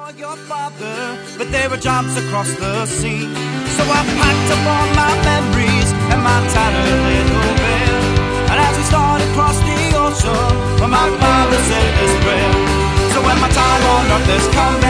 for your father, but there were jobs across the sea. So I packed up all my memories and my tattered little bed. And as we started across the ocean, well, my father said this prayer. So when my time on earth has come,